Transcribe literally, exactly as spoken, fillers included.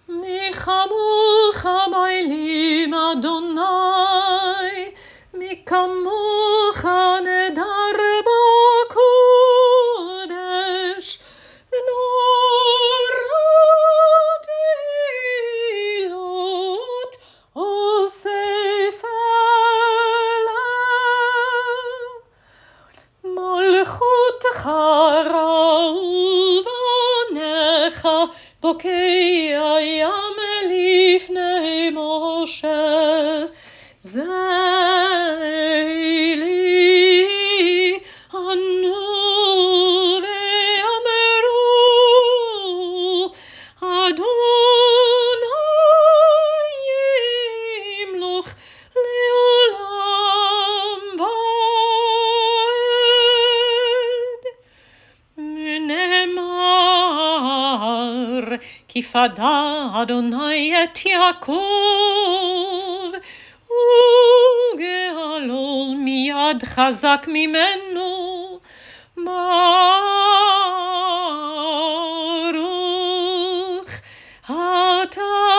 מי כמוך באלים אדוני, מי כמוך נדר בקודש, נורות תהילות אוסף אליו. מלכותך ראו בניך, בוקע ים לפני משה. זה לי ענו ואמרו, אדוני ימלוך לעולם ועד. נאמר, כי פדה אדוני את יעקב, וגאלו מיד חזק ממנו. ברוך אתה